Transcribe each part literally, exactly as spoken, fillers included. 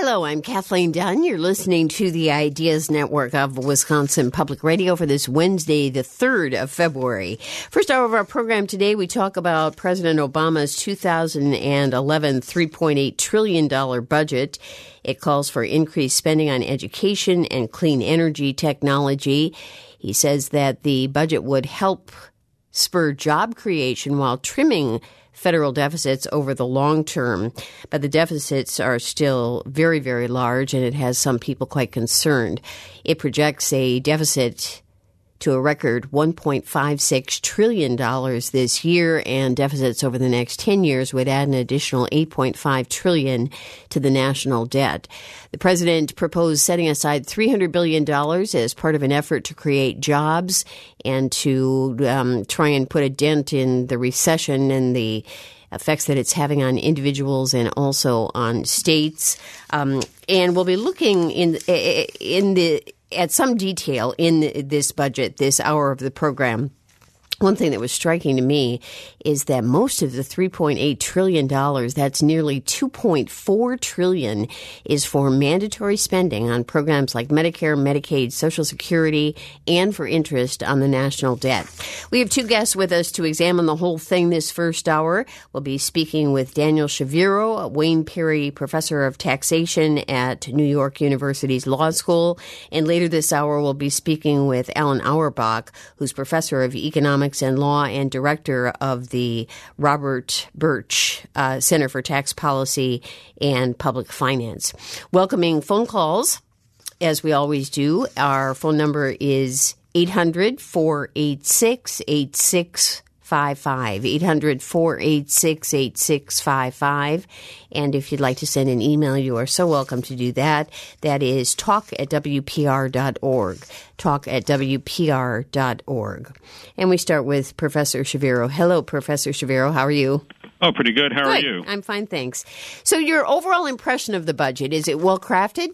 Hello, I'm Kathleen Dunn. You're listening to the Ideas Network of Wisconsin Public Radio for this Wednesday, the third of February. First hour of our program today, we talk about President Obama's two thousand eleven three point eight trillion dollars budget. It calls for increased spending on education and clean energy technology. He says that the budget would help spur job creation while trimming federal deficits over the long term. But the deficits are still very, very large, and it has some people quite concerned. It projects a deficit to a record one point five six trillion dollars this year, and deficits over the next ten years would add an additional eight point five trillion dollars to the national debt. The president proposed setting aside three hundred billion dollars as part of an effort to create jobs and to um, try and put a dent in the recession and the effects that it's having on individuals and also on states. Um, and we'll be looking in in the at some detail in this budget, this hour of the program. One thing that was striking to me is that most of the three point eight trillion dollars, that's nearly two point four trillion dollars, is for mandatory spending on programs like Medicare, Medicaid, Social Security, and for interest on the national debt. We have two guests with us to examine the whole thing this first hour. We'll be speaking with Daniel Shaviro, a Wayne Perry Professor of Taxation at New York University's Law School. And later this hour, we'll be speaking with Alan Auerbach, who's Professor of Economics and Law and Director of the Robert Birch uh, Center for Tax Policy and Public Finance. Welcoming phone calls, as we always do. Our phone number is eight hundred, four eight six, eight six five five, eight hundred, four eight six, eight six five five. And if you'd like to send an email, you are so welcome to do that. That is talk at w p r dot org, talk at w p r dot org. And we start with Professor Shaviro. Hello, Professor Shaviro. How are you? Oh, pretty good. How good. are you? I'm fine, thanks. So your overall impression of the budget, is it well crafted?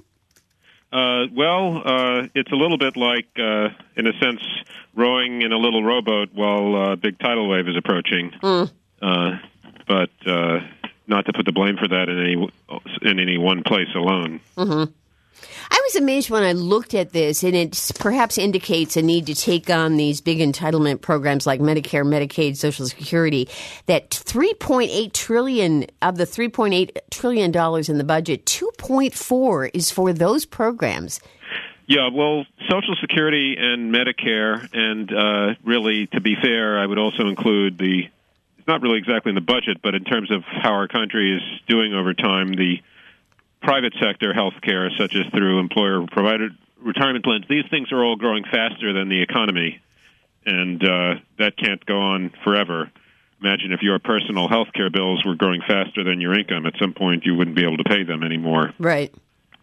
Uh, well, uh, it's a little bit like, uh, in a sense, rowing in a little rowboat while a uh, big tidal wave is approaching. Mm. Uh, but uh, not to put the blame for that in any in any one place alone. Mm-hmm. I was amazed when I looked at this, and it perhaps indicates a need to take on these big entitlement programs like Medicare, Medicaid, Social Security, that three point eight trillion dollars of the three point eight trillion dollars in the budget, two point four is for those programs. Yeah, well, Social Security and Medicare, and uh, really, to be fair, I would also include the, it's not really exactly in the budget, but in terms of how our country is doing over time, the private sector health care, such as through employer-provided retirement plans. These things are all growing faster than the economy, and uh, that can't go on forever. Imagine if your personal health care bills were growing faster than your income. At some point, you wouldn't be able to pay them anymore. Right.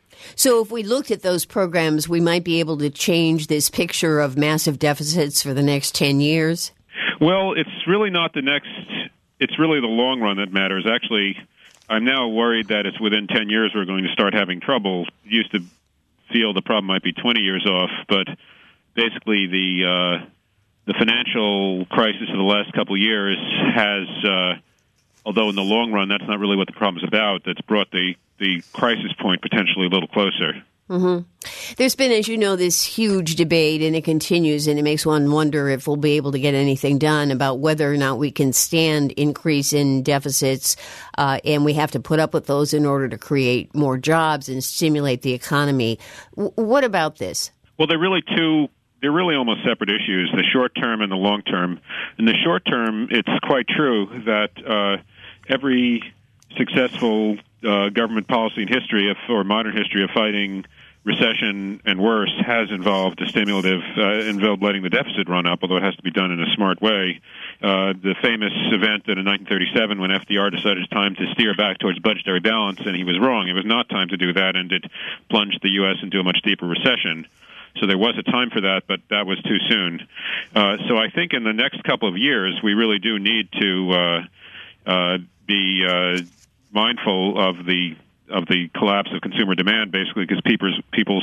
So if we looked at those programs, we might be able to change this picture of massive deficits for the next ten years? Well, it's really not the next, it's really the long run that matters. Actually, I'm now worried that it's within ten years we're going to start having trouble. Used to feel the problem might be twenty years off, but basically the uh, the financial crisis of the last couple of years has, uh, although in the long run that's not really what the problem is about, that's brought the, the crisis point potentially a little closer. Mm-hmm. There's been, as you know, this huge debate, and it continues, and it makes one wonder if we'll be able to get anything done about whether or not we can stand increase in deficits, uh, and we have to put up with those in order to create more jobs and stimulate the economy. W- what about this? Well, they're really two, they're really almost separate issues, the short term and the long term. In the short term, it's quite true that uh, every successful uh, government policy in history of, or modern history of fighting recession and worse has involved a stimulative, uh, involved letting the deficit run up, although it has to be done in a smart way. Uh, the famous event that in nineteen thirty-seven when F D R decided it's time to steer back towards budgetary balance, and he was wrong. It was not time to do that, and it plunged the U S into a much deeper recession. So there was a time for that, but that was too soon. Uh, so I think in the next couple of years, we really do need to uh, uh, be uh, mindful of the of the collapse of consumer demand, basically, because people's, people's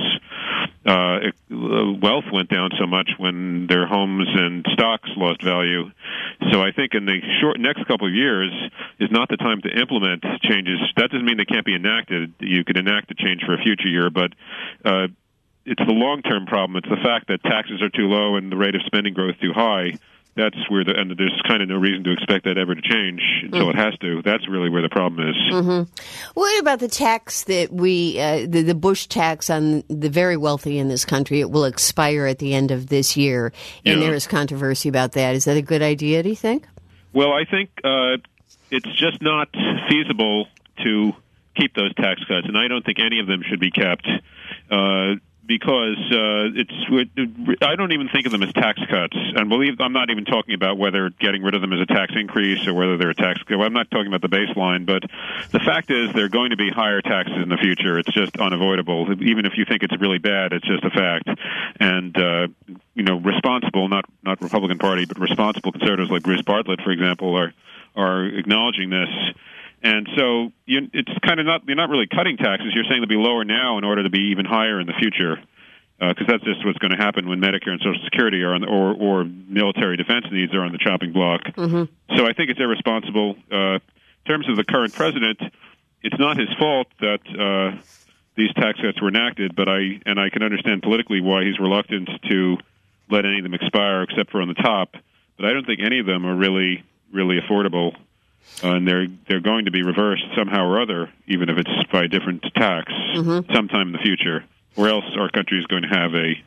uh, wealth went down so much when their homes and stocks lost value. So I think in the short next couple of years is not the time to implement changes. That doesn't mean they can't be enacted. You could enact a change for a future year, but uh, it's the long-term problem. It's the fact that taxes are too low and the rate of spending growth too high. That's where the, and there's kind of no reason to expect that ever to change until mm. it has to. That's really where the problem is. Mm-hmm. What about the tax that we, uh, the, the Bush tax on the very wealthy in this country? It will expire at the end of this year, and yeah. there is controversy about that. Is that a good idea, do you think? Well, I think uh, it's just not feasible to keep those tax cuts, and I don't think any of them should be kept. Uh, Because uh, it's, I don't even think of them as tax cuts, and believe I'm not even talking about whether getting rid of them is a tax increase or whether they're a tax. Well, I'm not talking about the baseline, but the fact is they're going to be higher taxes in the future. It's just unavoidable. Even if you think it's really bad, it's just a fact. And uh, you know, responsible, not not Republican Party, but responsible conservatives like Bruce Bartlett, for example, are are acknowledging this. And so you, it's kind of not, you're not really cutting taxes. You're saying they'll be lower now in order to be even higher in the future, because uh, that's just what's going to happen when Medicare and Social Security are on the, or, or military defense needs are on the chopping block. Mm-hmm. So I think it's irresponsible. Uh, in terms of the current president, it's not his fault that uh, these tax cuts were enacted, but I and I can understand politically why he's reluctant to let any of them expire except for on the top. But I don't think any of them are really, really affordable. Uh, and they're they're going to be reversed somehow or other, even if it's by a different tax, mm-hmm. sometime in the future, or else our country is going to have a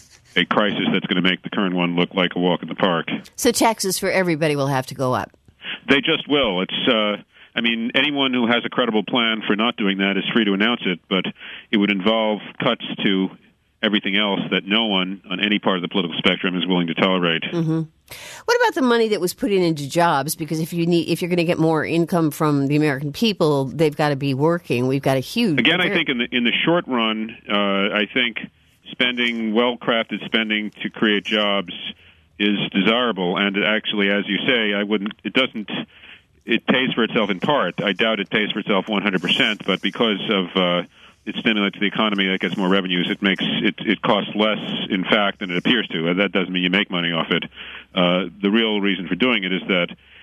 a crisis that's going to make the current one look like a walk in the park. So taxes for everybody will have to go up. They just will. It's uh, I mean, anyone who has a credible plan for not doing that is free to announce it, but it would involve cuts to everything else that no one on any part of the political spectrum is willing to tolerate. Mm-hmm. What about the money that was put in into jobs? Because if you need, if you're going to get more income from the American people, they've got to be working. We've got a huge. Again, I think in the in the short run, uh, I think spending, well-crafted spending to create jobs is desirable. And it actually, as you say, I wouldn't. It doesn't. It pays for itself in part. I doubt it pays for itself one hundred percent. But because of uh, it stimulates the economy, that gets more revenues. It makes it, it costs less, in fact, than it appears to. That doesn't mean you make money off it. Uh, the real reason for doing it is that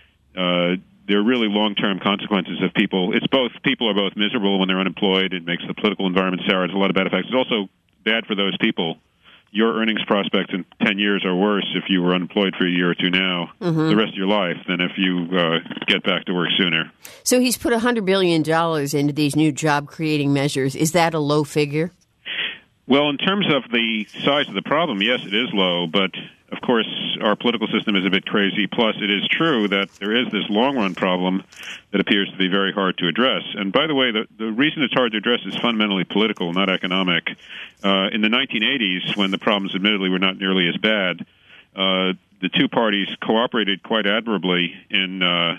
uh, there are really long-term consequences of people. It's both people are both miserable when they're unemployed. It makes the political environment sour. It's a lot of bad effects. It's also bad for those people. Your earnings prospects in ten years are worse if you were unemployed for a year or two now, mm-hmm. the rest of your life, than if you uh, get back to work sooner. So he's put one hundred billion dollars into these new job-creating measures. Is that a low figure? Well, in terms of the size of the problem, yes, it is low, but of course our political system is a bit crazy. Plus, it is true that there is this long-run problem that appears to be very hard to address. And by the way, the, the reason it's hard to address is fundamentally political, not economic. Uh, in the nineteen eighties, when the problems admittedly were not nearly as bad, uh, the two parties cooperated quite admirably in uh,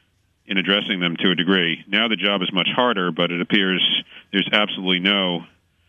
in addressing them to a degree. Now the job is much harder, but it appears there's absolutely no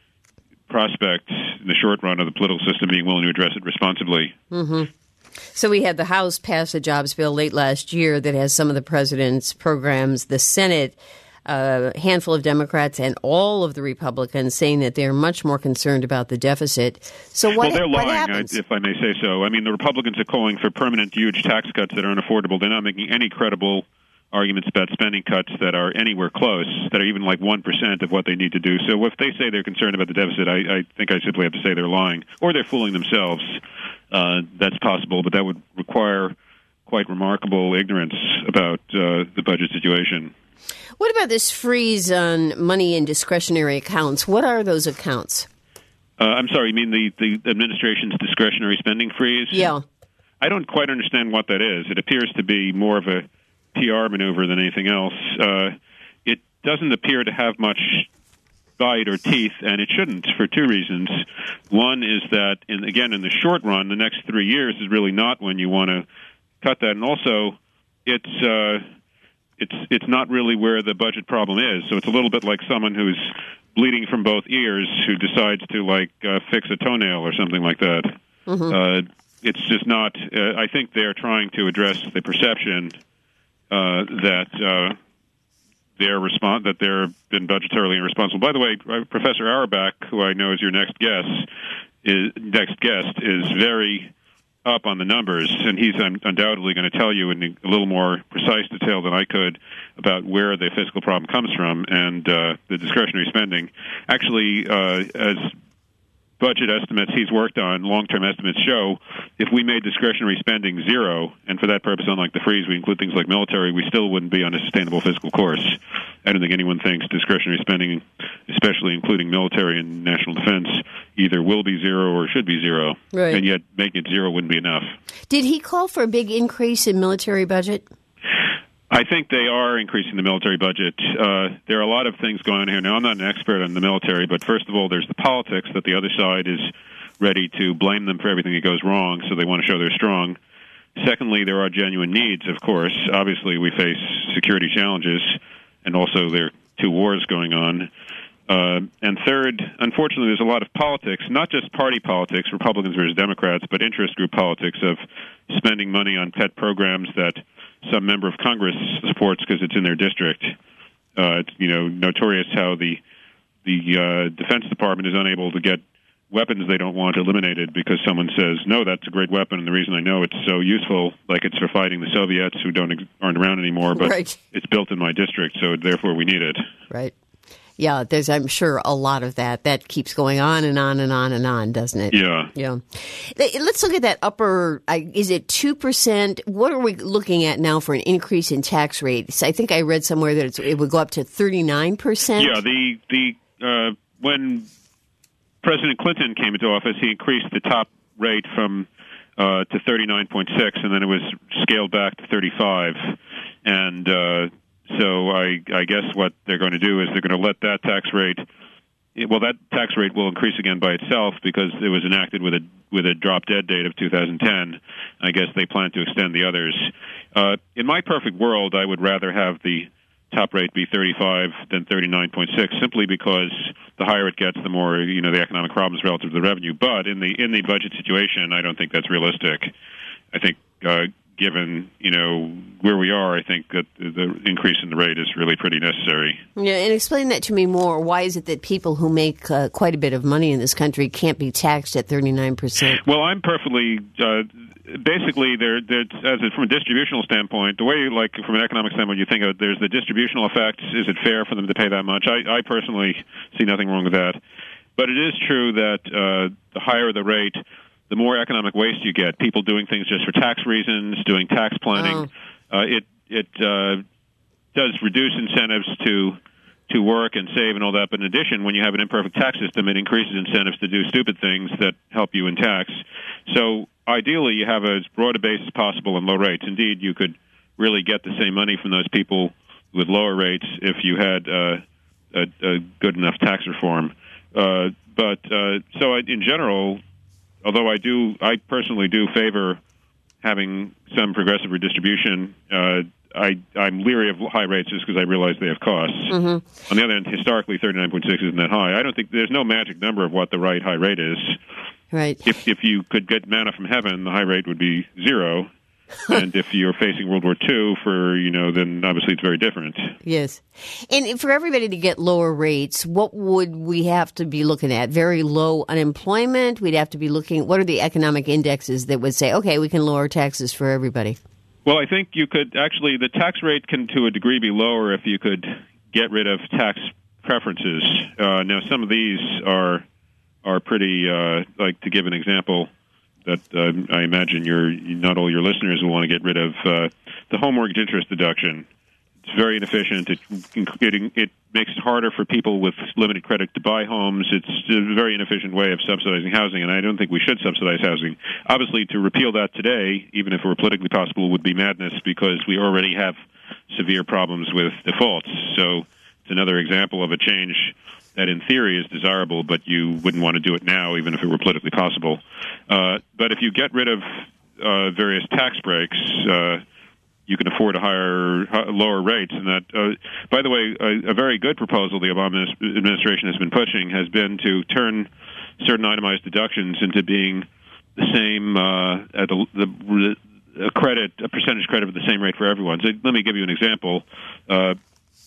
prospect in the short run of the political system being willing to address it responsibly. Mm-hmm. So we had the House pass a jobs bill late last year that has some of the president's programs. The Senate, uh, a handful of Democrats and all of the Republicans saying that they're much more concerned about the deficit. So what, well, they're what lying, happens? if I may say so. I mean, the Republicans are calling for permanent huge tax cuts that are unaffordable. They're not making any credible arguments about spending cuts that are anywhere close, that are even like one percent of what they need to do. So if they say they're concerned about the deficit, I, I think I simply have to say they're lying. Or they're fooling themselves. Uh, that's possible, but that would require quite remarkable ignorance about uh, the budget situation. What about this freeze on money in discretionary accounts? What are those accounts? Uh, I'm sorry, you mean the, the administration's discretionary spending freeze? Yeah. I don't quite understand what that is. It appears to be more of a P R maneuver than anything else. Uh, it doesn't appear to have much bite or teeth, and it shouldn't, for two reasons. One is that, in, again, in the short run, the next three years is really not when you want to cut that, and also it's uh, it's it's not really where the budget problem is. So it's a little bit like someone who's bleeding from both ears who decides to like uh, fix a toenail or something like that. Mm-hmm. Uh, it's just not. Uh, I think they're trying to address the perception Uh, that uh, they're respon- that they're been budgetarily irresponsible. By the way, Professor Auerbach, who I know is your next guest, is next guest is very up on the numbers, and he's un- undoubtedly going to tell you in a little more precise detail than I could about where the fiscal problem comes from and uh, the discretionary spending. Actually, uh, as budget estimates he's worked on, long-term estimates show, if we made discretionary spending zero, and for that purpose, unlike the freeze, we include things like military, we still wouldn't be on a sustainable fiscal course. I don't think anyone thinks discretionary spending, especially including military and national defense, either will be zero or should be zero. Right. And yet making it zero wouldn't be enough. Did he call for a big increase in military budget? I think they are increasing the military budget. Uh, there are a lot of things going on here. Now, I'm not an expert on the military, but first of all, there's the politics that the other side is ready to blame them for everything that goes wrong, so they want to show they're strong. Secondly, there are genuine needs, of course. Obviously, we face security challenges, and also there are two wars going on. Uh, and third, unfortunately, there's a lot of politics, not just party politics, Republicans versus Democrats, but interest group politics of spending money on pet programs that some member of Congress supports because it's in their district. Uh, it's, you know, notorious how the the uh, Defense Department is unable to get weapons they don't want eliminated because someone says, no, that's a great weapon, and the reason I know it's so useful, like it's for fighting the Soviets who don't aren't around anymore, but right. It's built in my district, so therefore we need it. Right. Yeah, there's, I'm sure, a lot of that. That keeps going on and on and on and on, doesn't it? Yeah. Yeah. Let's look at that upper, is it two percent? What are we looking at now for an increase in tax rates? I think I read somewhere that it's, it would go up to thirty-nine percent. Yeah, the, the uh, when President Clinton came into office, he increased the top rate from uh, to thirty-nine point six, and then it was scaled back to thirty-five. And uh So I, I guess what they're going to do is they're going to let that tax rate, well, that tax rate will increase again by itself because it was enacted with a with a drop-dead date of two thousand ten. I guess they plan to extend the others. Uh, in my perfect world, I would rather have the top rate be thirty-five than thirty-nine point six, simply because the higher it gets, the more, you know, the economic problems relative to the revenue. But in the in the budget situation, I don't think that's realistic. I think uh, given, you know, where we are, I think that the increase in the rate is really pretty necessary. Yeah, and explain that to me more. Why is it that people who make uh, quite a bit of money in this country can't be taxed at thirty-nine percent? Well, I'm perfectly... Uh, basically, there, as a, from a distributional standpoint, the way, like, from an economic standpoint, you think of, there's the distributional effects. Is it fair for them to pay that much? I, I personally see nothing wrong with that. But it is true that uh, the higher the rate, the more economic waste you get. People doing things just for tax reasons, doing tax planning. Oh. Uh, it it uh, does reduce incentives to to work and save and all that. But in addition, when you have an imperfect tax system, it increases incentives to do stupid things that help you in tax. So ideally, you have as broad a base as possible and low rates. Indeed, you could really get the same money from those people with lower rates if you had uh, a, a good enough tax reform. Uh, but uh, so I, in general, although I do, I personally do favor having some progressive redistribution. Uh, I, I'm leery of high rates just because I realize they have costs. Mm-hmm. On the other hand, historically, thirty-nine point six isn't that high. I don't think there's no magic number of what the right high rate is. Right. If if you could get manna from heaven, the high rate would be zero. And if you're facing World War Two, for you know, then obviously it's very different. Yes, and for everybody to get lower rates, what would we have to be looking at? Very low unemployment. We'd have to be looking. What are the economic indexes that would say, okay, we can lower taxes for everybody? Well, I think you could actually. The tax rate can, to a degree, be lower if you could get rid of tax preferences. Uh, now, some of these are are pretty. Uh, like to give an example. That uh, I imagine your not all your listeners will want to get rid of uh, the home mortgage interest deduction. It's very inefficient. It, it it makes it harder for people with limited credit to buy homes. It's a very inefficient way of subsidizing housing, and I don't think we should subsidize housing. Obviously, to repeal that today, even if it were politically possible, would be madness because we already have severe problems with defaults. So it's another example of a change that in theory is desirable, but you wouldn't want to do it now, even if it were politically possible. Uh, but if you get rid of uh, various tax breaks, uh, you can afford a higher, lower rates. And that, uh, by the way, a, a very good proposal the Obama administration has been pushing has been to turn certain itemized deductions into being the same uh, at the, the a credit, a percentage credit at the same rate for everyone. So let me give you an example. Uh,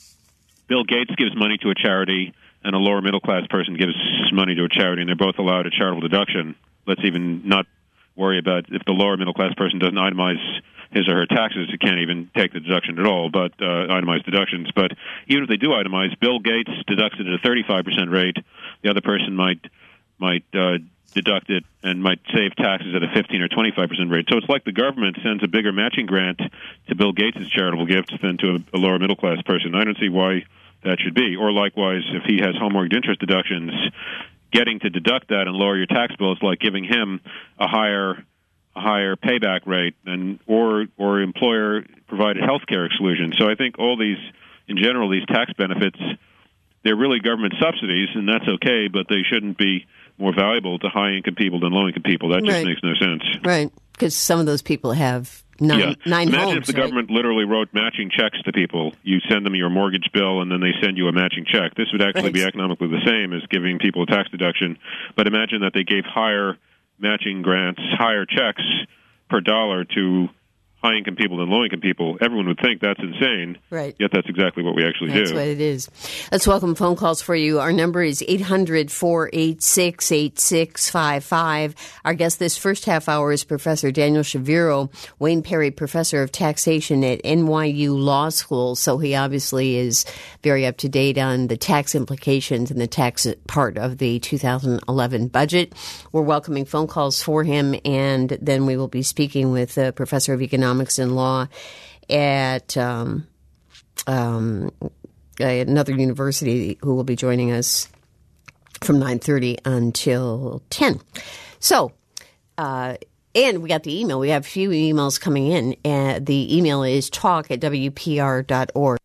Bill Gates gives money to a charity, and a lower middle class person gives money to a charity, and they're both allowed a charitable deduction. Let's even not worry about if the lower middle class person doesn't itemize his or her taxes, it can't even take the deduction at all, but uh, itemized deductions. But even if they do itemize, Bill Gates deducts it at a thirty-five percent rate. The other person might might uh, deduct it and might save taxes at a fifteen or twenty-five percent rate. So it's like the government sends a bigger matching grant to Bill Gates' charitable gift than to a, a lower middle class person. I don't see why that should be. Or likewise, if he has home mortgage interest deductions, getting to deduct that and lower your tax bill is like giving him a higher a higher payback rate than or or employer provided health care exclusion. So I think all these, in general, these tax benefits, they're really government subsidies, and that's okay, but they shouldn't be more valuable to high income people than low income people. That just right. makes no sense. Right, because some of those people have nine, yeah. nine Imagine homes. if the right? government literally wrote matching checks to people. You send them your mortgage bill, and then they send you a matching check. This would actually right. be economically the same as giving people a tax deduction. But imagine that they gave higher matching grants, higher checks per dollar to high-income people than low-income people. Everyone would think that's insane. Right. Yet that's exactly what we actually that's do. That's what it is. Let's welcome phone calls for you. Our number is eight hundred, four eight six, eight six five five. Our guest this first half hour is Professor Daniel Shaviro, Wayne Perry Professor of Taxation at N Y U Law School. So he obviously is very up-to-date on the tax implications and the tax part of the two thousand eleven budget. We're welcoming phone calls for him, and then we will be speaking with the Professor of Economics and Law at um, um, another university who will be joining us from nine thirty until ten. So, uh, and we got the email. We have a few emails coming in. Uh, the email is talk at w p r dot org.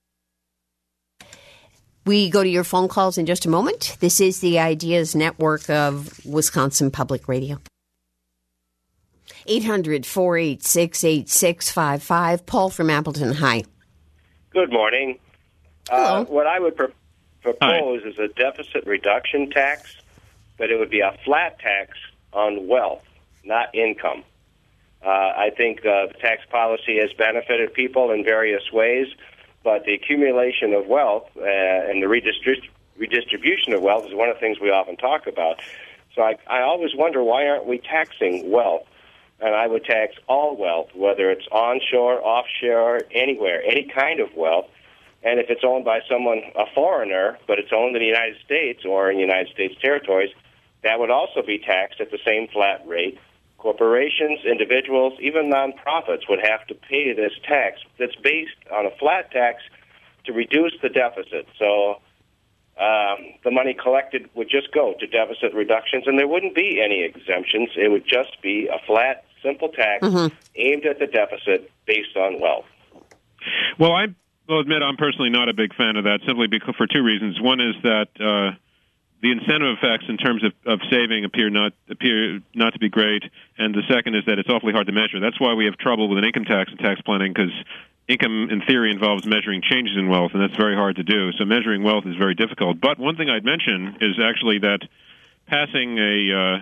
We go to your phone calls in just a moment. This is the Ideas Network of Wisconsin Public Radio. eight hundred, four eight six, eight six five five. Paul from Appleton. Hi. Good morning. Hello. Uh, what I would pro- propose Hi. is a deficit reduction tax, but it would be a flat tax on wealth, not income. Uh, I think uh, the tax policy has benefited people in various ways, but the accumulation of wealth uh, and the redistrib- redistribution of wealth is one of the things we often talk about. So I, I always wonder, why aren't we taxing wealth? And I would tax all wealth, whether it's onshore, offshore, anywhere, any kind of wealth. And if it's owned by someone, a foreigner, but it's owned in the United States or in the United States territories, that would also be taxed at the same flat rate. Corporations, individuals, even nonprofits would have to pay this tax that's based on a flat tax to reduce the deficit. So um, the money collected would just go to deficit reductions, and there wouldn't be any exemptions. It would just be a flat, simple tax mm-hmm. aimed at the deficit based on wealth. Well, I will admit I'm personally not a big fan of that, simply because for two reasons. One is that uh, the incentive effects in terms of, of saving appear not appear not to be great, and the second is that it's awfully hard to measure. That's why we have trouble with an income tax and tax planning, because income, in theory, involves measuring changes in wealth, and that's very hard to do. So measuring wealth is very difficult. But one thing I'd mention is actually that passing a, uh,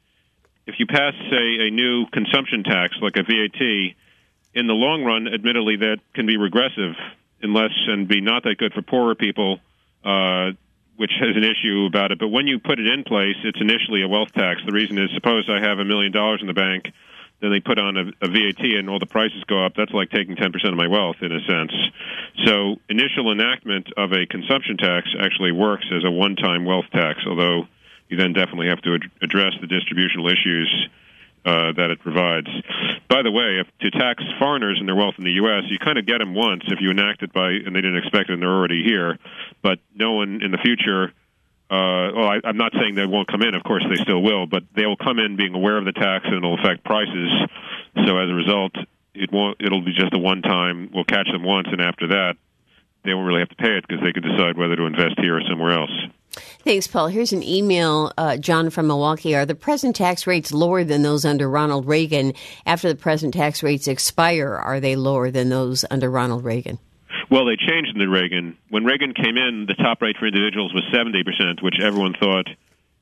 if you pass, say, a new consumption tax, like a V A T, in the long run, admittedly, that can be regressive, unless and be not that good for poorer people, uh, which has an issue about it. But when you put it in place, it's initially a wealth tax. The reason is, suppose I have a million dollars in the bank, then they put on a, a V A T and all the prices go up. That's like taking ten percent of my wealth, in a sense. So initial enactment of a consumption tax actually works as a one-time wealth tax, although you then definitely have to ad- address the distributional issues uh, that it provides. By the way, if to tax foreigners and their wealth in the U S, you kind of get them once if you enact it by, and they didn't expect it and they're already here, but no one in the future... Uh, well, I, I'm not saying they won't come in. Of course, they still will, but they will come in being aware of the tax, and it'll affect prices. So as a result, it won't. It'll be just a one-time. We'll catch them once, and after that, they won't really have to pay it because they can decide whether to invest here or somewhere else. Thanks, Paul. Here's an email, uh, John from Milwaukee. Are the present tax rates lower than those under Ronald Reagan? After the present tax rates expire, are they lower than those under Ronald Reagan? Well, they changed under Reagan. When Reagan came in, the top rate for individuals was seventy percent, which everyone thought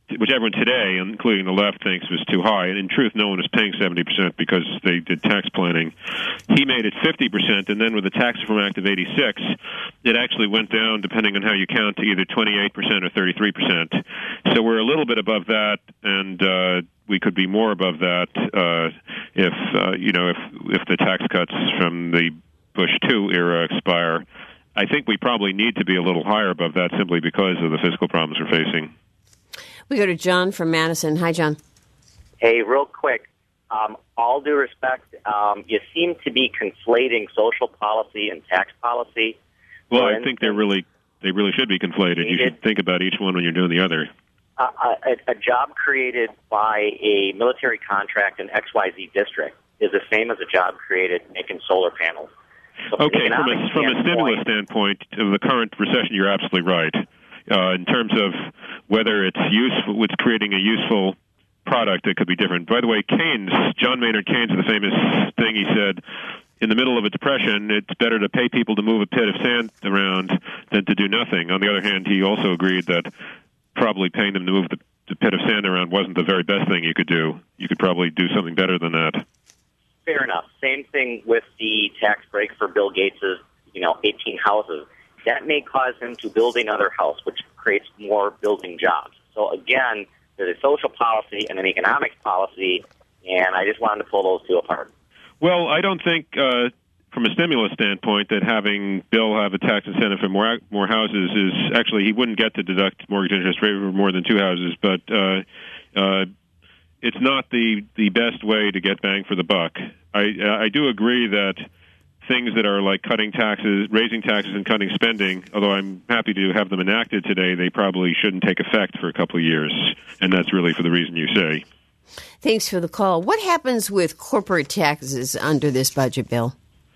which everyone today, including the left, thinks was too high. And in truth, no one is paying seventy percent because they did tax planning. He made it fifty percent, and then with the Tax Reform Act of eighty-six, it actually went down, depending on how you count, to either twenty-eight percent or thirty-three percent. So we're a little bit above that, and uh, we could be more above that uh, if, uh, you know, if, if the tax cuts from the Bush two era expire. I think we probably need to be a little higher above that simply because of the fiscal problems we're facing. We go to John from Madison. Hi, John. Hey, real quick. Um, all due respect, um, you seem to be conflating social policy and tax policy. Well, For I instance, think they're really they really should be conflated. You should think about each one when you're doing the other. Uh, a, a job created by a military contract in X Y Z district is the same as a job created making solar panels. So from okay, from a, from a stimulus standpoint of the current recession, you're absolutely right. Uh, in terms of whether it's useful, it's creating a useful product that could be different. By the way, Keynes, John Maynard Keynes, the famous thing he said, in the middle of a depression, it's better to pay people to move a pit of sand around than to do nothing. On the other hand, he also agreed that probably paying them to move the, the pit of sand around wasn't the very best thing you could do. You could probably do something better than that. Fair enough. Same thing with the tax break for Bill Gates' you know, eighteen houses. That may cause him to build another house, which creates more building jobs. So again, there's a social policy and an economics policy, and I just wanted to pull those two apart. Well, I don't think, uh, from a stimulus standpoint, that having Bill have a tax incentive for more more houses is actually, he wouldn't get to deduct mortgage interest rate for more than two houses, but uh, uh, it's not the, the best way to get bang for the buck. I I do agree that things that are like cutting taxes, raising taxes and cutting spending, although I'm happy to have them enacted today, they probably shouldn't take effect for a couple of years. And that's really for the reason you say. Thanks for the call. What happens with corporate taxes under this budget bill?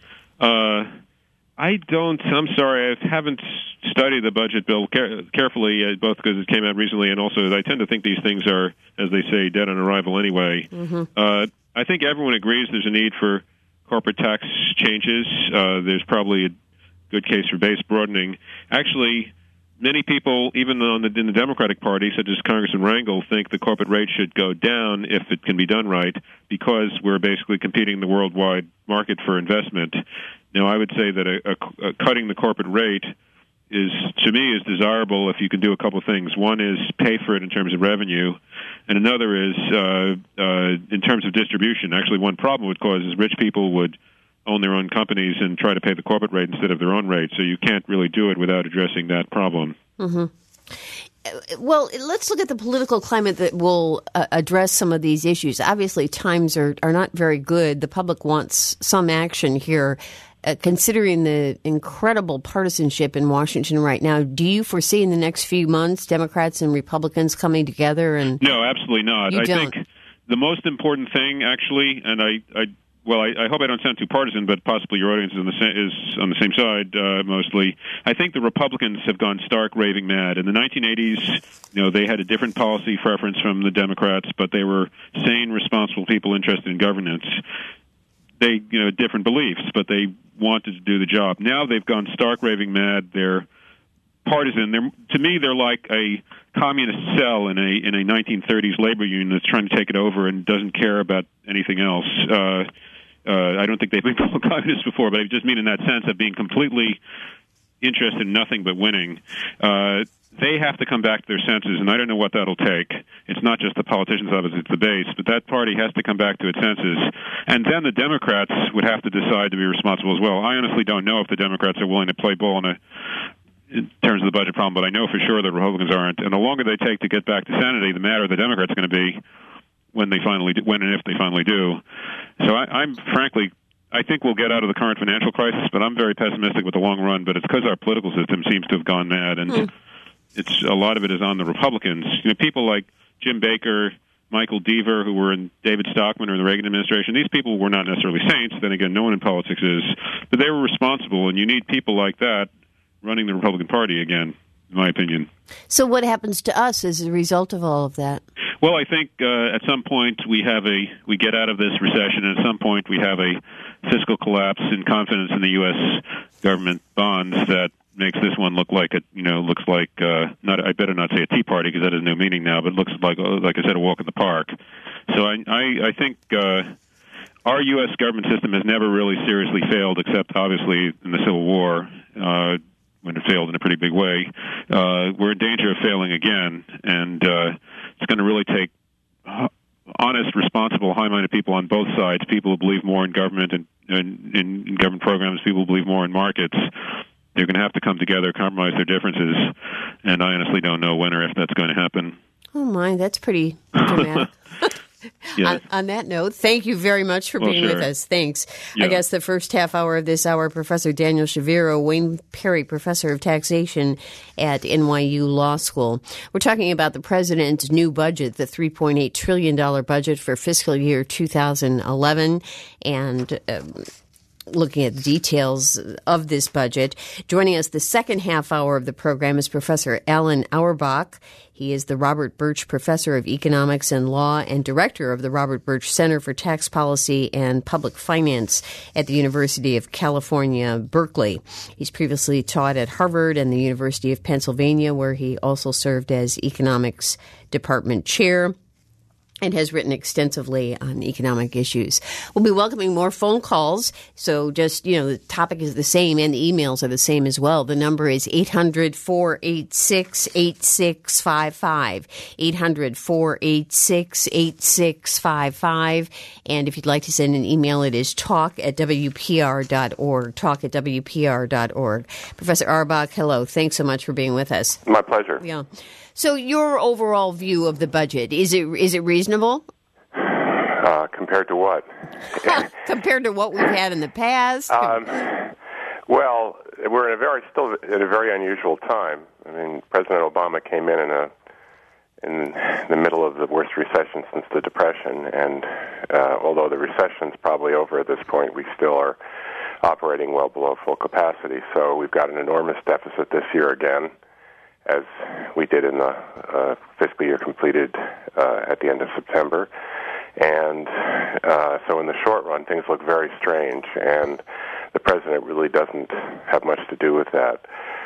Uh, I don't, I'm sorry, I haven't studied the budget bill care- carefully, uh, both because it came out recently and also I tend to think these things are, as they say, dead on arrival anyway. Mm-hmm. Uh, I think everyone agrees there's a need for corporate tax changes. Uh, there's probably a good case for base broadening. Actually, many people, even on the, in the Democratic Party, such as Congressman Rangel, think the corporate rate should go down if it can be done right, because we're basically competing in the worldwide market for investment. Now, I would say that a, a, a cutting the corporate rate is, to me, is desirable if you can do a couple of things. One is pay for it in terms of revenue, and another is uh, uh, in terms of distribution. Actually, one problem it would cause is rich people would own their own companies and try to pay the corporate rate instead of their own rate, so you can't really do it without addressing that problem. Mm-hmm. Well, let's look at the political climate that will uh, address some of these issues. Obviously, times are, are not very good. The public wants some action here. Uh, considering the incredible partisanship in Washington right now, do you foresee in the next few months Democrats and Republicans coming together? And no, absolutely not. You I don't. think the most important thing, actually, and I, I well, I, I hope I don't sound too partisan, but possibly your audience is on the, sa- is on the same side uh, mostly. I think the Republicans have gone stark raving mad. In the nineteen eighties, you know, they had a different policy preference from the Democrats, but they were sane, responsible people interested in governance. They, you know, different beliefs, but they wanted to do the job. Now they've gone stark raving mad. They're partisan. They're, to me, they're like a communist cell in a in a nineteen thirties labor union that's trying to take it over and doesn't care about anything else. Uh, uh, I don't think they've been called communists before, but I just mean in that sense of being completely interested in nothing but winning. Uh, they have to come back to their senses, and I don't know what that'll take. It's not just the politicians of it, it's the base, but that party has to come back to its senses. And then the Democrats would have to decide to be responsible as well. I honestly don't know if the Democrats are willing to play ball in, a, in terms of the budget problem, but I know for sure the Republicans aren't. And the longer they take to get back to sanity, the madder the Democrats are going to be when they finally do, when and if they finally do. So I, I'm frankly... I think we'll get out of the current financial crisis, but I'm very pessimistic with the long run, but it's because our political system seems to have gone mad, and mm. it's a lot of it is on the Republicans. You know, people like Jim Baker, Michael Deaver, who were in David Stockman or the Reagan administration, these people were not necessarily saints. Then again, no one in politics is, but they were responsible, and you need people like that running the Republican Party again, in my opinion. So what happens to us as a result of all of that? Well, I think uh, at some point we have a we get out of this recession, and at some point we have a fiscal collapse in confidence in the U S government bonds that makes this one look like it, you know, looks like uh, not. I better not say a tea party because that has no meaning now. But it looks like, like I said, a walk in the park. So I, I, I think uh, our U S government system has never really seriously failed, except obviously in the Civil War. Uh, when it failed in a pretty big way, uh, we're in danger of failing again, and uh, it's going to really take honest, responsible, high-minded people on both sides, people who believe more in government and in, in government programs, people who believe more in markets. They're going to have to come together, compromise their differences, and I honestly don't know when or if that's going to happen. Oh, my, that's pretty dramatic. Yes. On, on that note, thank you very much for well, being sure. with us. Thanks. Yeah. I guess the first half hour of this hour, Professor Daniel Shaviro, Wayne Perry Professor of Taxation at N Y U Law School. We're talking about the president's new budget, the three point eight trillion dollars budget for fiscal year two thousand eleven, and um, looking at the details of this budget. Joining us the second half hour of the program is Professor Alan Auerbach. He is the Robert Birch Professor of Economics and Law and Director of the Robert Birch Center for Tax Policy and Public Finance at the University of California, Berkeley. He's previously taught at Harvard and the University of Pennsylvania, where he also served as Economics Department Chair, and has written extensively on economic issues. We'll be welcoming more phone calls. So just, you know, the topic is the same and the emails are the same as well. The number is eight hundred, four eight six, eight six five five, eight hundred, four eight six, eight six five five. And if you'd like to send an email, it is talk at W P R dot org, talk at W P R dot org. Professor Auerbach, hello. Thanks so much for being with us. My pleasure. Yeah. So your overall view of the budget, is it is it reasonable? Uh, compared to what? Compared to what we've had in the past? Um, well, we're in a very still at a very unusual time. I mean, President Obama came in in a in the middle of the worst recession since the Depression, and uh, although the recession's probably over at this point, we still are operating well below full capacity. So we've got an enormous deficit this year again, as we did in the uh, fiscal year completed uh, at the end of September. And uh, so in the short run, things look very strange, and the president really doesn't have much to do with that.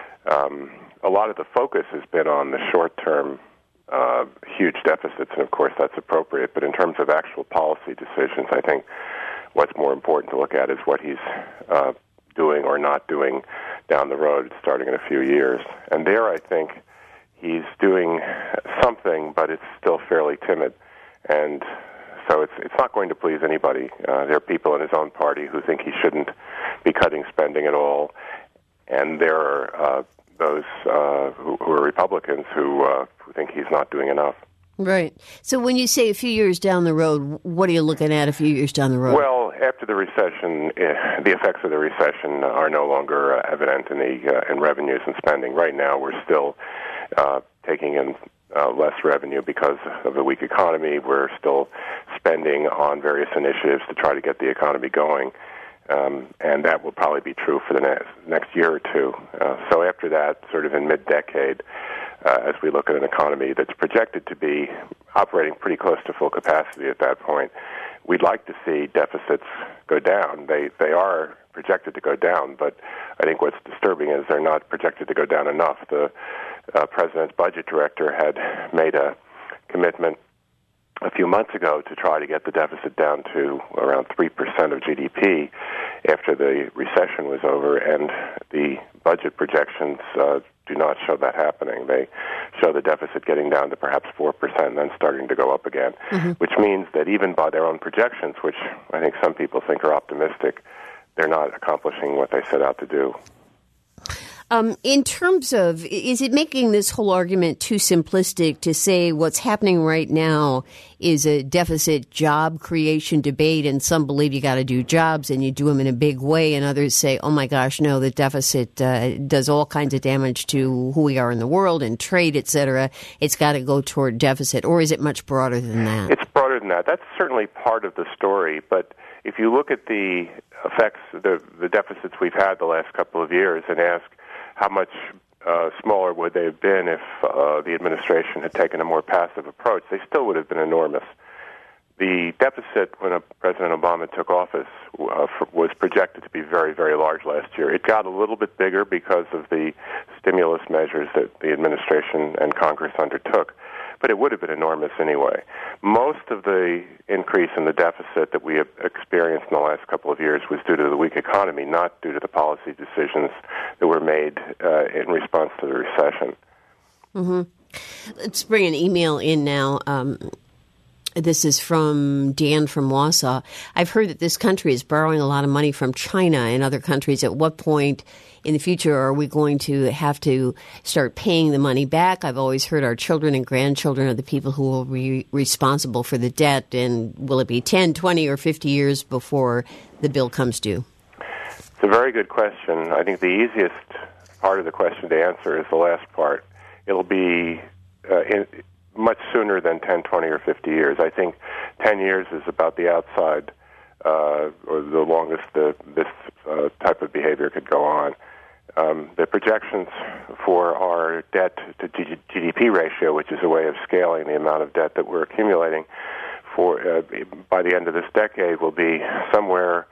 Um, a lot of the focus has been on the short-term uh, huge deficits, and of course that's appropriate, but in terms of actual policy decisions, I think what's more important to look at is what he's uh, doing or not doing down the road, starting in a few years. And there, I think he's doing something, but it's still fairly timid. And so it's it's not going to please anybody. Uh, there are people in his own party who think he shouldn't be cutting spending at all, and there are uh, those uh, who, who are Republicans who, uh, who think he's not doing enough. Right. So when you say a few years down the road, what are you looking at a few years down the road? Well, after the recession, eh, the effects of the recession are no longer uh, evident in the uh, in revenues and spending. Right now, we're still uh, taking in uh, less revenue because of the weak economy. We're still spending on various initiatives to try to get the economy going, um, and that will probably be true for the next next year or two. Uh, so after that, sort of in mid-decade, Uh, as we look at an economy that's projected to be operating pretty close to full capacity at that point, we'd like to see deficits go down. They they are projected to go down, but I think what's disturbing is they're not projected to go down enough. The uh, president's budget director had made a commitment a few months ago to try to get the deficit down to around three percent of G D P after the recession was over, and the budget projections uh, do not show that happening. They show the deficit getting down to perhaps four percent and then starting to go up again, mm-hmm. which means that even by their own projections, which I think some people think are optimistic, they're not accomplishing what they set out to do. Um, in terms of, is it making this whole argument too simplistic to say what's happening right now is a deficit job creation debate, and some believe you got to do jobs and you do them in a big way, and others say, oh my gosh, no, the deficit uh, does all kinds of damage to who we are in the world and trade, et cetera. It's got to go toward deficit, or is it much broader than that? It's broader than that. That's certainly part of the story, but if you look at the effects, the, the deficits we've had the last couple of years and ask, how much uh, smaller would they have been if uh, the administration had taken a more passive approach? They still would have been enormous. the deficit when President Obama took office uh, for, was projected to be very, very large last year. It got a little bit bigger because of the stimulus measures that the administration and Congress undertook, but it would have been enormous anyway. Most of the increase in the deficit that we have experienced in the last couple of years was due to the weak economy, not due to the policy decisions that were made uh, in response to the recession. Mm-hmm. Let's bring an email in now. Um, This is from Dan from Wausau. I've heard that this country is borrowing a lot of money from China and other countries. At what point in the future are we going to have to start paying the money back? I've always heard our children and grandchildren are the people who will be responsible for the debt. And will it be ten, twenty, or fifty years before the bill comes due? It's a very good question. I think the easiest part of the question to answer is the last part. It'll be uh, in, much sooner than ten, twenty, or fifty years. I think ten years is about the outside, uh, or the longest the, this uh, type of behavior could go on. Um, the projections for our debt to G D P ratio, which is a way of scaling the amount of debt that we're accumulating, for uh, by the end of this decade will be somewhere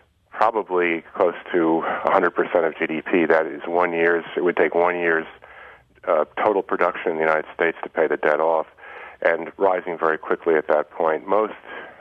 probably close to one hundred percent of G D P. That is one year's, it would take one year's uh, total production in the United States to pay the debt off, and rising very quickly at that point. Most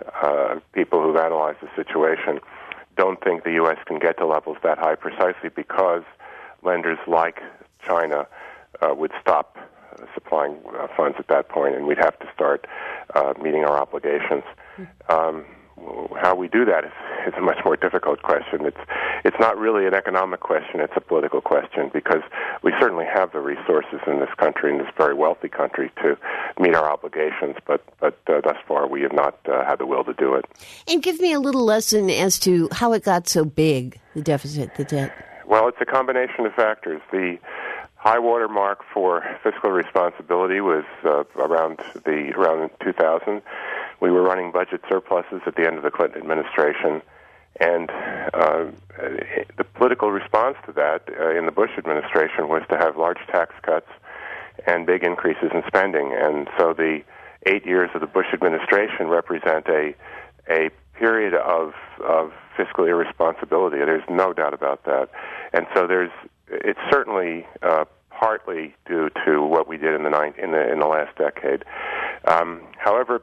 uh, people who've analyzed the situation don't think the U S can get to levels that high precisely because lenders like China uh, would stop uh, supplying uh, funds at that point, and we'd have to start uh, meeting our obligations. Um, how we do that is, is a much more difficult question. It's it's not really an economic question, it's a political question, because we certainly have the resources in this country, in this very wealthy country, to meet our obligations, but, but uh, thus far we have not uh, had the will to do it. And give me a little lesson as to how it got so big, the deficit, the debt. Well, it's a combination of factors. The high water mark for fiscal responsibility was uh, around the around two thousand. We were running budget surpluses at the end of the Clinton administration, and uh, the political response to that uh, in the Bush administration was to have large tax cuts and big increases in spending. And so the eight years of the Bush administration represent a a period of of fiscal irresponsibility. There's no doubt about that. And so there's it's certainly uh, partly due to what we did in the nine, in the in the last decade. Um, however,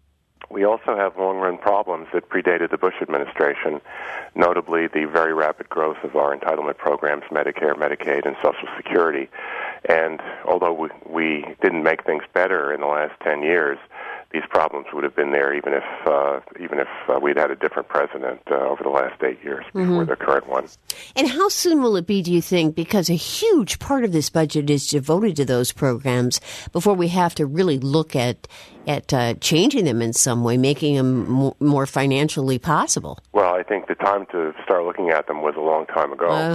we also have long-run problems that predated the Bush administration, notably the very rapid growth of our entitlement programs, Medicare, Medicaid, and Social Security. And although we, we didn't make things better in the last ten years, these problems would have been there even if uh, even if uh, we'd had a different president uh, over the last eight years before mm-hmm. the current one. And how soon will it be, do you think, because a huge part of this budget is devoted to those programs, before we have to really look at at uh, changing them in some way, making them m- more financially possible? Well, I think the time to start looking at them was a long time ago. Uh,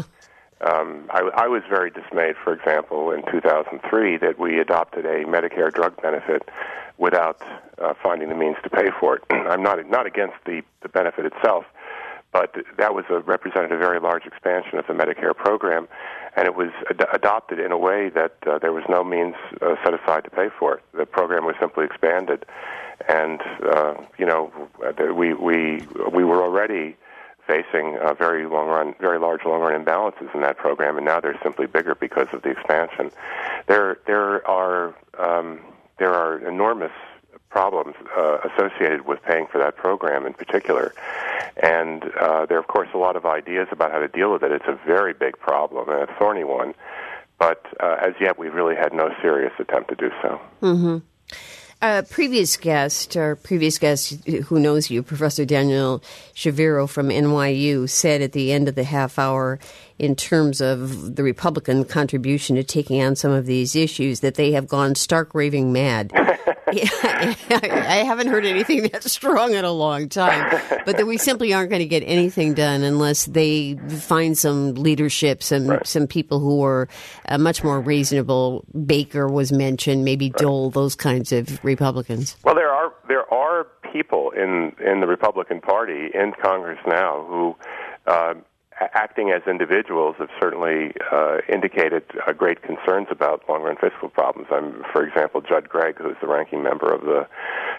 Um, I, I was very dismayed, for example, in two thousand three that we adopted a Medicare drug benefit without uh, finding the means to pay for it. I'm not not against the, the benefit itself, but that was a, represented a very large expansion of the Medicare program, and it was ad- adopted in a way that uh, there was no means uh, set aside to pay for it. The program was simply expanded, and uh, you know we we we were already facing uh, very long run, very large long run imbalances in that program, and now they're simply bigger because of the expansion. There, there are um, there are enormous problems uh, associated with paying for that program in particular, and uh, there are of course a lot of ideas about how to deal with it. It's a very big problem and a thorny one, but uh, as yet we've really had no serious attempt to do so. Mm-hmm. Uh, previous guest, or previous guest who knows you, Professor Daniel Shaviro from N Y U, said at the end of the half hour, in terms of the Republican contribution to taking on some of these issues, that they have gone stark raving mad. I haven't heard anything that strong in a long time, but that we simply aren't going to get anything done unless they find some leadership, some right. some people who are uh, much more reasonable. Baker was mentioned, maybe right. Dole, those kinds of Republicans. Well, there are there are people in in the Republican Party in Congress now who, uh, acting as individuals, have certainly uh, indicated uh, great concerns about long-run fiscal problems. I'm, for example, Judd Gregg, who's the ranking member of the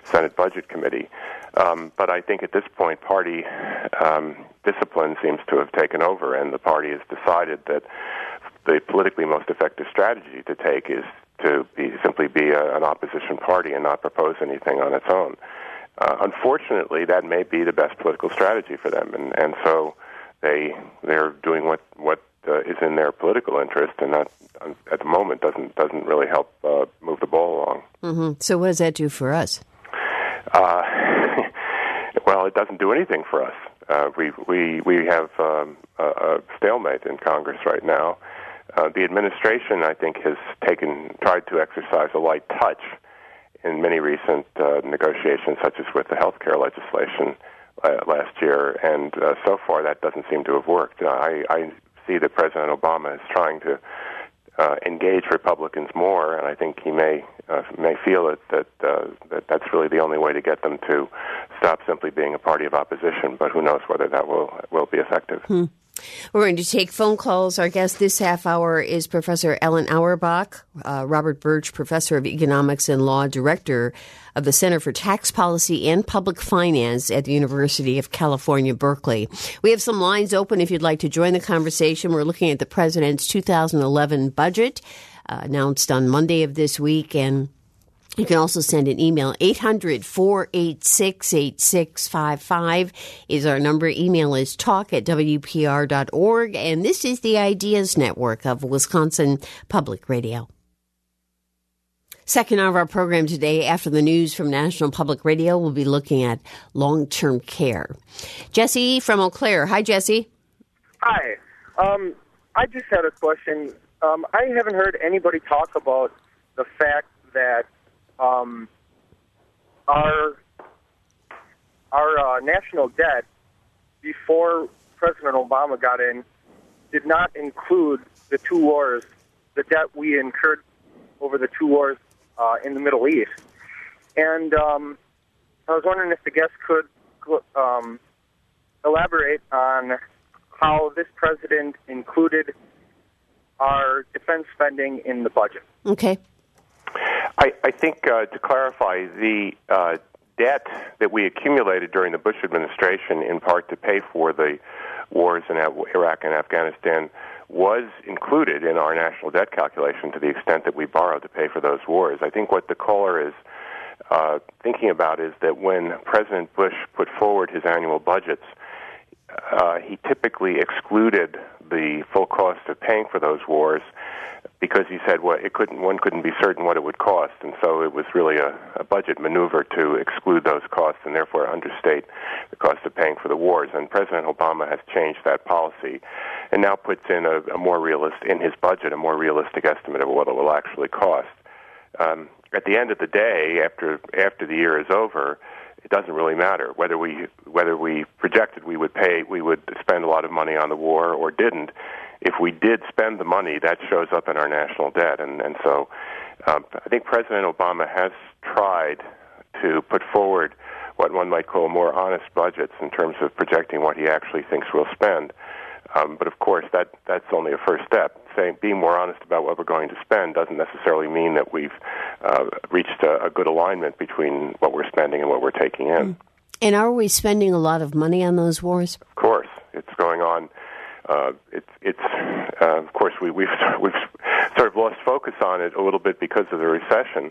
Senate Budget Committee. Um, but I think at this point, party um, discipline seems to have taken over, and the party has decided that the politically most effective strategy to take is to be simply be a, an opposition party and not propose anything on its own. Uh, unfortunately, that may be the best political strategy for them, and, and so they they're doing what what uh, is in their political interest, and that uh, at the moment doesn't doesn't really help uh, move the ball along. Mm-hmm. So, what does that do for us? Uh, well, it doesn't do anything for us. Uh, we we we have um, a, a stalemate in Congress right now. Uh, the administration, I think, has taken tried to exercise a light touch in many recent uh, negotiations, such as with the health care legislation uh, last year, and uh, so far that doesn't seem to have worked. Uh, I, I see that President Obama is trying to uh, engage Republicans more, and I think he may uh, may feel it, that uh, that that's really the only way to get them to stop simply being a party of opposition. But who knows whether that will will be effective. Hmm. We're going to take phone calls. Our guest this half hour is Professor Ellen Auerbach, uh, Robert Birch, Professor of Economics and Law, Director of the Center for Tax Policy and Public Finance at the University of California, Berkeley. We have some lines open if you'd like to join the conversation. We're looking at the President's two thousand eleven budget, uh, announced on Monday of this week, and you can also send an email. eight hundred, four eight six, eight six five five is our number. Email is talk at W P R dot org. And this is the Ideas Network of Wisconsin Public Radio. Second hour of our program today, after the news from National Public Radio, we'll be looking at long-term care. Jesse from Eau Claire. Hi, Jesse. Hi. Um, I just had a question. Um, I haven't heard anybody talk about the fact that Um, our our uh, national debt before President Obama got in did not include the two wars, the debt we incurred over the two wars uh, in the Middle East. And um, I was wondering if the guest could um, elaborate on how this president included our defense spending in the budget. Okay. I, I think, uh, to clarify, the uh, debt that we accumulated during the Bush administration, in part to pay for the wars in Iraq and Afghanistan, was included in our national debt calculation to the extent that we borrowed to pay for those wars. I think what the caller is uh, thinking about is that when President Bush put forward his annual budgets, uh, he typically excluded the full cost of paying for those wars, because he said, well, it couldn't, one couldn't be certain what it would cost, and so it was really a, a budget maneuver to exclude those costs and therefore understate the cost of paying for the wars. And President Obama has changed that policy and now puts in a, a more realist, in his budget, a more realistic estimate of what it will actually cost. Um, at the end of the day, after after the year is over, it doesn't really matter whether we whether we projected we would pay, we would spend a lot of money on the war or didn't. If we did spend the money, that shows up in our national debt. And, and so um, I think President Obama has tried to put forward what one might call more honest budgets in terms of projecting what he actually thinks we'll spend. Um, but, of course, that that's only a first step. Saying being more honest about what we're going to spend doesn't necessarily mean that we've uh, reached a, a good alignment between what we're spending and what we're taking in. And are we spending a lot of money on those wars? Of course. It's going on. Uh, it's, it's uh, of course, we, we've we've sort of lost focus on it a little bit because of the recession.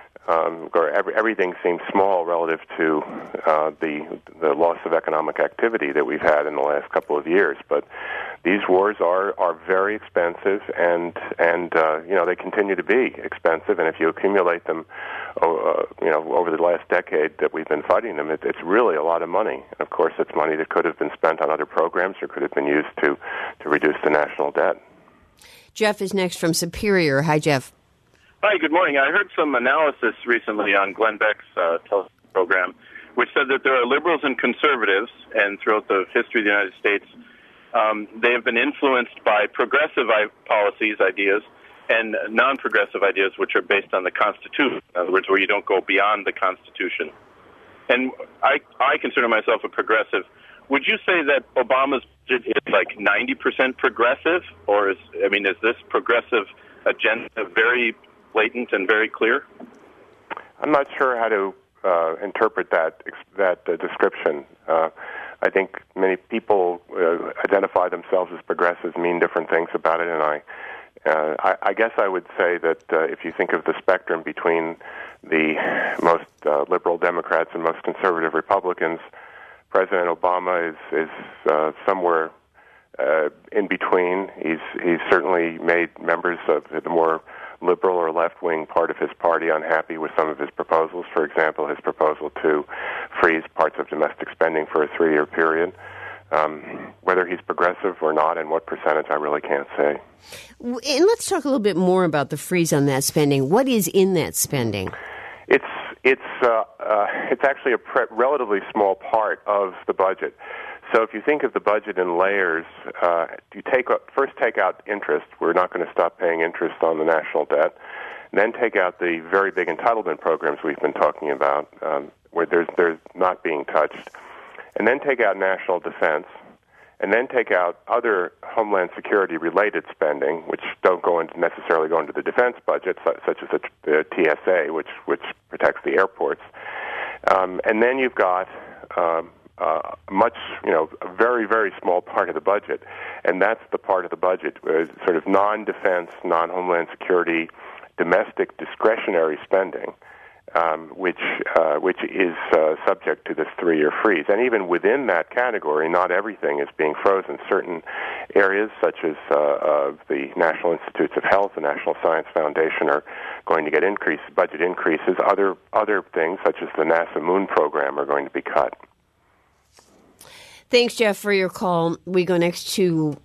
Um, where every, everything seems small relative to uh, the the loss of economic activity that we've had in the last couple of years. But these wars are, are very expensive, and and uh, you know they continue to be expensive. And if you accumulate them, uh, you know, over the last decade that we've been fighting them, it, it's really a lot of money. And of course, it's money that could have been spent on other programs or could have been used to to reduce the national debt. Jeff is next from Superior. Hi, Jeff. Hi, good morning. I heard some analysis recently on Glenn Beck's uh, television program, which said that there are liberals and conservatives, and throughout the history of the United States, um, they have been influenced by progressive I- policies, ideas, and non-progressive ideas, which are based on the Constitution. In other words, where you don't go beyond the Constitution. And I, I consider myself a progressive. Would you say that Obama's budget is like ninety percent progressive, or is, I mean, is this progressive agenda very blatant and very clear? I'm not sure how to uh, interpret that that uh, description. Uh, I think many people uh, identify themselves as progressives, mean different things about it, and I, uh, I, I guess I would say that uh, if you think of the spectrum between the most uh, liberal Democrats and most conservative Republicans, President Obama is is uh, somewhere uh, in between. He's he's certainly made members of the more liberal or left-wing part of his party unhappy with some of his proposals. For example, his proposal to freeze parts of domestic spending for a three-year period. Um, whether he's progressive or not and what percentage, I really can't say. And let's talk a little bit more about the freeze on that spending. What is in that spending? It's it's uh, uh, it's actually a pre- relatively small part of the budget. So if you think of the budget in layers, uh, you take first take out interest. We're not going to stop paying interest on the national debt. Then take out the very big entitlement programs we've been talking about, um, where there's there's not being touched. And then take out national defense. And then take out other Homeland Security related spending, which don't go into necessarily go into the defense budget, such as the, the T S A, which which protects the airports. Um, and then you've got um, uh, much, you know, a very very small part of the budget, and that's the part of the budget uh, sort of non-defense, non-Homeland Security, domestic discretionary spending. Um, which uh, which is uh, subject to this three-year freeze. And even within that category, not everything is being frozen. Certain areas, such as uh, uh, the National Institutes of Health, the National Science Foundation, are going to get increased budget increases. Other other things, such as the NASA Moon program, are going to be cut. Thanks, Jeff, for your call. We go next to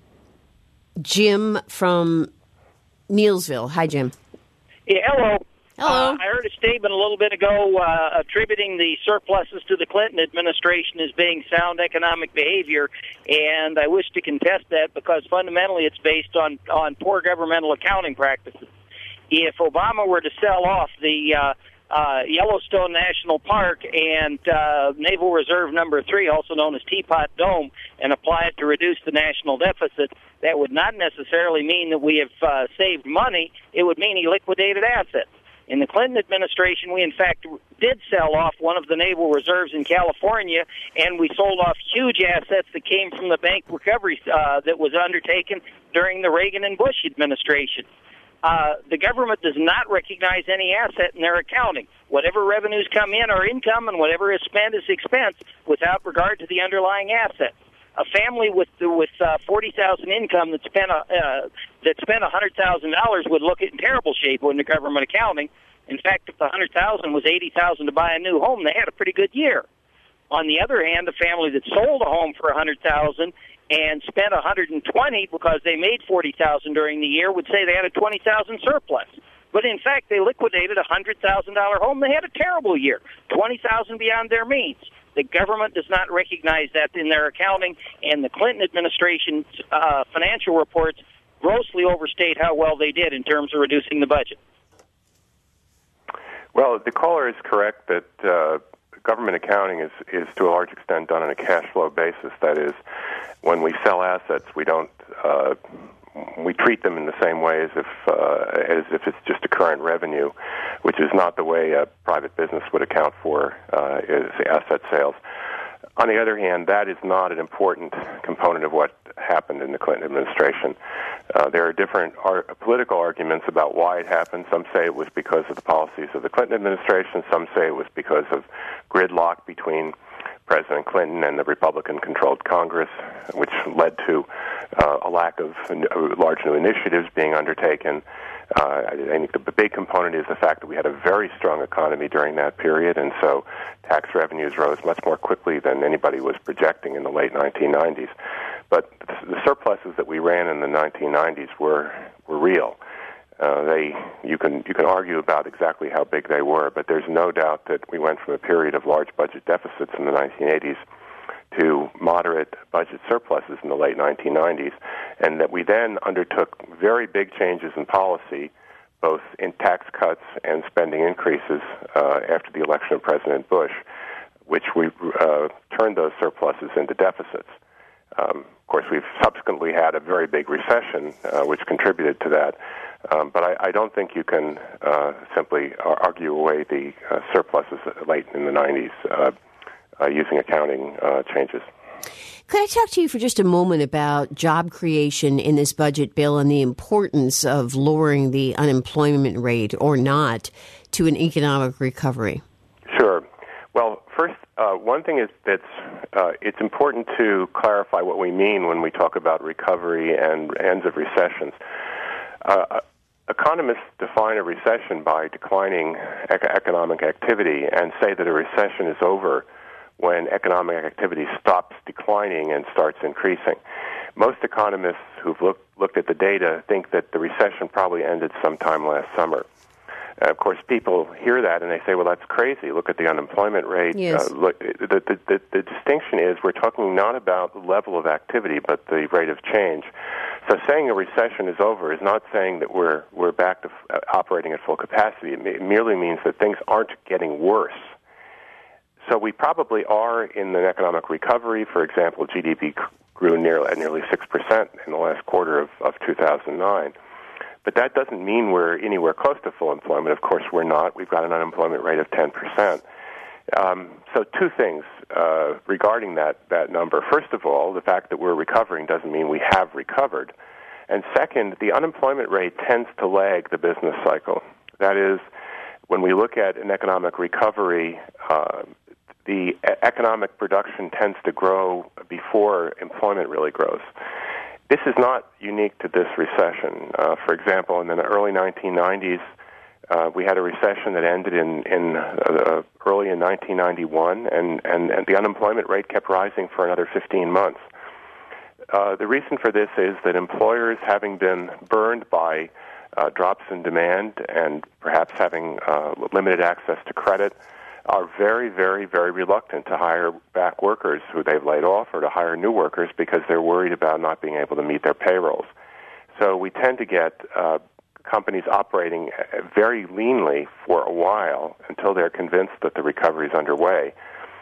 Jim from Neelsville. Hi, Jim. Yeah, hello. Hello. Uh, I heard a statement a little bit ago uh, attributing the surpluses to the Clinton administration as being sound economic behavior, and I wish to contest that because fundamentally it's based on, on poor governmental accounting practices. If Obama were to sell off the uh, uh, Yellowstone National Park and uh, Naval Reserve Number three, also known as Teapot Dome, and apply it to reduce the national deficit, that would not necessarily mean that we have uh, saved money. It would mean he liquidated assets. In the Clinton administration, we, in fact, did sell off one of the naval reserves in California, and we sold off huge assets that came from the bank recovery uh, that was undertaken during the Reagan and Bush administration. Uh, the government does not recognize any asset in their accounting. Whatever revenues come in are income, and whatever is spent is expense without regard to the underlying assets. A family with with uh, forty thousand income that spent a uh, that spent a hundred thousand dollars would look in terrible shape in the government accounting. In fact, if the hundred thousand was eighty thousand to buy a new home, they had a pretty good year. On the other hand, a family that sold a home for a hundred thousand and spent a hundred and twenty because they made forty thousand during the year would say they had a twenty thousand surplus. But in fact, they liquidated a hundred thousand dollar home. They had a terrible year, twenty thousand beyond their means. The government does not recognize that in their accounting, and the Clinton administration's uh, financial reports grossly overstate how well they did in terms of reducing the budget. Well, the caller is correct that uh, government accounting is, is to a large extent done on a cash flow basis. That is, when we sell assets, we don't uh, we treat them in the same way as if uh, as if it's just a current revenue, which is not the way a private business would account for uh, is asset sales. On the other hand, that is not an important component of what happened in the Clinton administration. Uh, there are different ar- political arguments about why it happened. Some say it was because of the policies of the Clinton administration. Some say it was because of gridlock between President Clinton and the Republican-controlled Congress, which led to uh, a lack of uh, large new initiatives being undertaken. Uh, I think the big component is the fact that we had a very strong economy during that period, and so tax revenues rose much more quickly than anybody was projecting in the late nineteen nineties. But the surpluses that we ran in the nineteen nineties were were real. Uh, they you can you can argue about exactly how big they were, but there's no doubt that we went from a period of large budget deficits in the nineteen eighties to moderate budget surpluses in the late nineteen nineties, and that we then undertook very big changes in policy, both in tax cuts and spending increases uh, after the election of President Bush, which we uh, turned those surpluses into deficits. Um, of course, we've subsequently had a very big recession, uh, which contributed to that. Um, but I, I don't think you can uh, simply argue away the uh, surpluses late in the nineties uh, uh, using accounting uh, changes. Could I talk to you for just a moment about job creation in this budget bill and the importance of lowering the unemployment rate or not to an economic recovery? Sure. Well, first, uh, one thing is that uh, it's important to clarify what we mean when we talk about recovery and ends of recessions. Uh, economists define a recession by declining ec- economic activity and say that a recession is over when economic activity stops declining and starts increasing. Most economists who've look, looked at the data think that the recession probably ended sometime last summer. Uh, of course, people hear that and they say, well, that's crazy. Look at the unemployment rate. Yes. Uh, look, the, the, the, the distinction is we're talking not about the level of activity, but the rate of change. So saying a recession is over is not saying that we're, we're back to f- operating at full capacity. It, it merely means that things aren't getting worse. So we probably are in an economic recovery. For example, G D P grew nearly at nearly six percent in the last quarter of, of two thousand nine. But that doesn't mean we're anywhere close to full employment. Of course, we're not. We've got an unemployment rate of ten percent. Um, so two things uh, regarding that, that number. First of all, the fact that we're recovering doesn't mean we have recovered. And second, the unemployment rate tends to lag the business cycle. That is, when we look at an economic recovery, uh, the economic production tends to grow before employment really grows. This is not unique to this recession. Uh, for example, in the early nineteen nineties, uh, we had a recession that ended in, in uh, early in nineteen ninety-one, and, and, and the unemployment rate kept rising for another fifteen months. Uh, the reason for this is that employers, having been burned by uh, drops in demand and perhaps having uh, limited access to credit, are very, very, very reluctant to hire back workers who they've laid off or to hire new workers because they're worried about not being able to meet their payrolls. So we tend to get uh, companies operating very leanly for a while until they're convinced that the recovery is underway.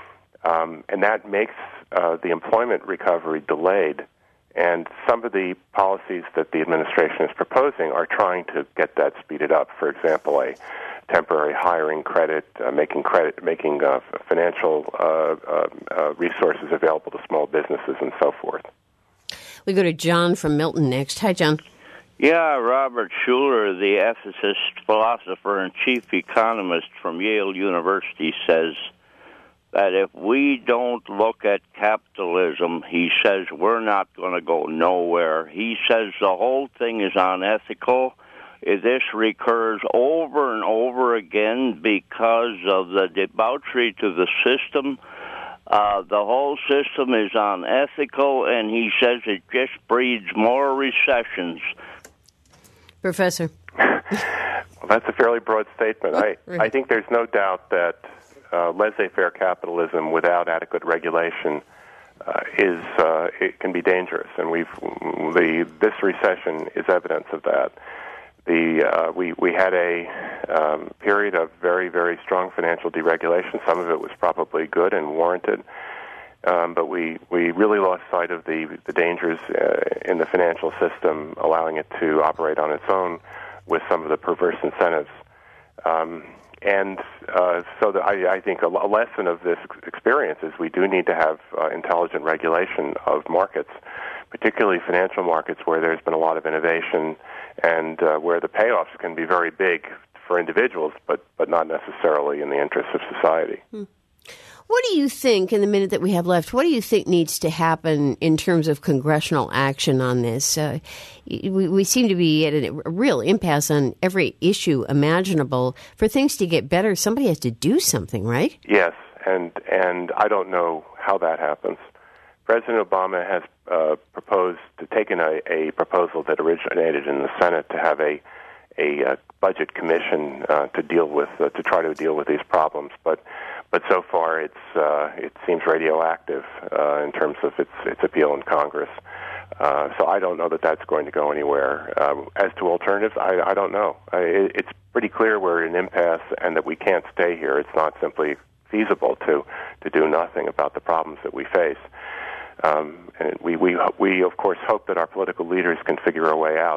Um, and that makes uh, the employment recovery delayed. And some of the policies that the administration is proposing are trying to get that speeded up. For example, a temporary hiring credit, uh, making credit, making uh, financial uh, uh, uh, resources available to small businesses, and so forth. We go to John from Milton next. Hi, John. Yeah, Robert Schuller, the ethicist, philosopher, and chief economist from Yale University, says that if we don't look at capitalism, he says we're not going to go nowhere. He says the whole thing is unethical. This recurs over and over again because of the debauchery to the system. Uh, the whole system is unethical, and he says it just breeds more recessions. Professor. Well, that's a fairly broad statement. I, I think there's no doubt that uh, laissez-faire capitalism without adequate regulation uh, is uh, it can be dangerous, and we've the this recession is evidence of that. The uh, we we had a um, period of very, very strong financial deregulation. Some of it was probably good and warranted, um, but we, we really lost sight of the the dangers uh, in the financial system, allowing it to operate on its own with some of the perverse incentives. Um, and uh, so the, I, I think a, a lesson of this experience is we do need to have uh, intelligent regulation of markets, particularly financial markets where there's been a lot of innovation and uh, where the payoffs can be very big for individuals, but, but not necessarily in the interests of society. Hmm. What do you think, in the minute that we have left, what do you think needs to happen in terms of congressional action on this? Uh, we, we seem to be at a real impasse on every issue imaginable. For things to get better, somebody has to do something, right? Yes, and and I don't know how that happens. President Obama has uh, proposed to take in a, a proposal that originated in the Senate to have a a uh, budget commission uh, to deal with uh, to try to deal with these problems, but but so far it's uh, it seems radioactive uh, in terms of its its appeal in Congress. Uh, so I don't know that that's going to go anywhere. Uh, as to alternatives, I, I don't know. I, it, it's pretty clear we're in an impasse and that we can't stay here. It's not simply feasible to to do nothing about the problems that we face. Um, and we, we, we, of course, hope that our political leaders can figure a way out, but,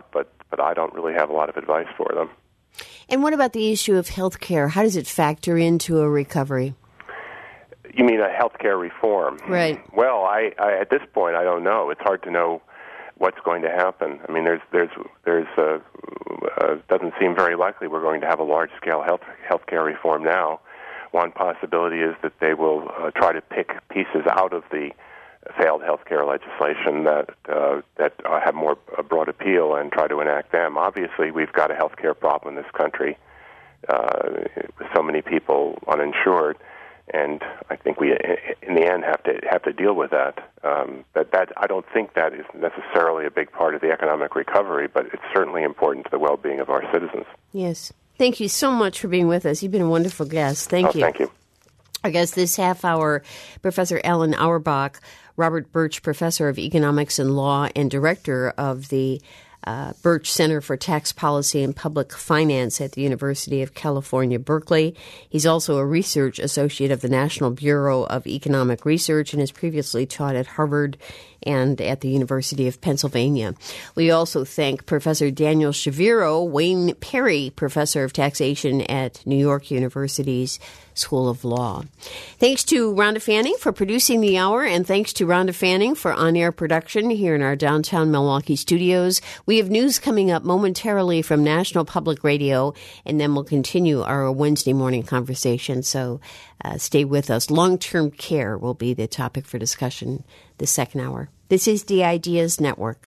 but I don't really have a lot of advice for them. And what about the issue of health care? How does it factor into a recovery? You mean a health care reform? Right. Well, I, I at this point, I don't know. It's hard to know what's going to happen. I mean, there's there's there's uh, uh, doesn't seem very likely we're going to have a large-scale health healthcare reform now. One possibility is that they will uh, try to pick pieces out of the failed healthcare legislation that uh, that uh, have more uh, broad appeal and try to enact them. Obviously, we've got a healthcare problem in this country uh, with so many people uninsured. And I think we, in the end, have to have to deal with that. Um, but that I don't think that is necessarily a big part of the economic recovery, but it's certainly important to the well-being of our citizens. Yes. Thank you so much for being with us. You've been a wonderful guest. Thank oh, you. Thank you. Our guest this half hour, Professor Alan Auerbach, Robert Birch Professor of Economics and Law and Director of the Uh, Birch Center for Tax Policy and Public Finance at the University of California, Berkeley. He's also a research associate of the National Bureau of Economic Research and has previously taught at Harvard and at the University of Pennsylvania. We also thank Professor Daniel Shaviro, Wayne Perry, Professor of Taxation at New York University's School of Law. Thanks to Rhonda Fanning for producing the hour, and thanks to Rhonda Fanning for on-air production here in our downtown Milwaukee studios. We have news coming up momentarily from National Public Radio, and then we'll continue our Wednesday morning conversation. So uh, stay with us. Long-term care will be the topic for discussion this second hour. This is the Ideas Network.